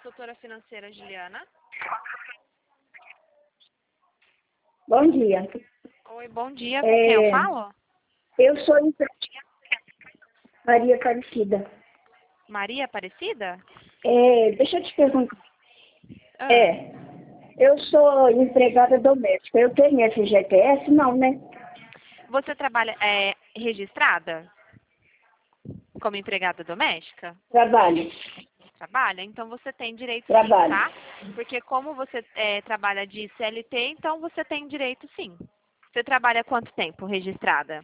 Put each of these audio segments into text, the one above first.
consultora financeira Juliana. Bom dia. Oi, bom dia. Com quem eu falo? Eu sou Maria Aparecida. Maria Aparecida? Deixa eu te perguntar. Ah, Eu sou empregada doméstica. Eu tenho FGTS? Não, né? Você trabalha registrada como empregada doméstica? Trabalho. Trabalha? Então você tem direito sim, Trabalho. tá? Porque como você trabalha de CLT, então você tem direito sim. Você trabalha há quanto tempo registrada?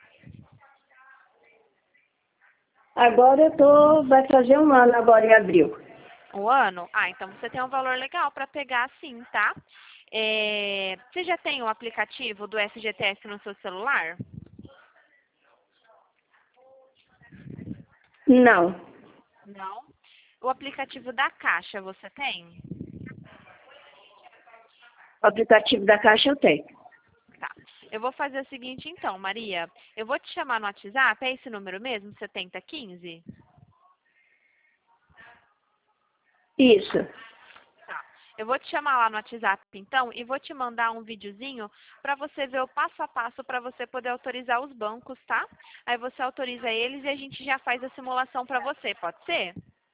Agora vai fazer um ano agora em abril. Um ano? Ah, então você tem um valor legal para pegar sim, tá? Você já tem o aplicativo do FGTS no seu celular? Não. Não. O aplicativo da Caixa você tem? O aplicativo da Caixa eu tenho. Tá. Eu vou fazer o seguinte então, Maria. Eu vou te chamar no WhatsApp, é esse número mesmo, 7015? Isso. Tá. Eu vou te chamar lá no WhatsApp então e vou te mandar um videozinho para você ver o passo a passo para você poder autorizar os bancos, tá? Aí você autoriza eles e a gente já faz a simulação para você, pode ser?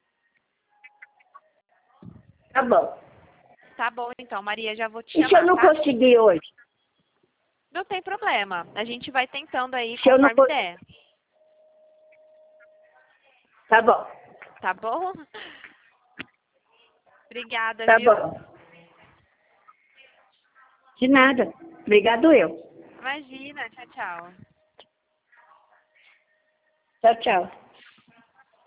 Tá bom. Tá bom então, Maria, já vou te E se eu chamar, não tá? conseguir hoje? Não tem problema. A gente vai tentando aí Se eu não conforme co- der. Tá bom. Tá bom? Obrigada, Tá viu? bom. De nada. Obrigado eu. Imagina, tchau, tchau. Tchau, tchau.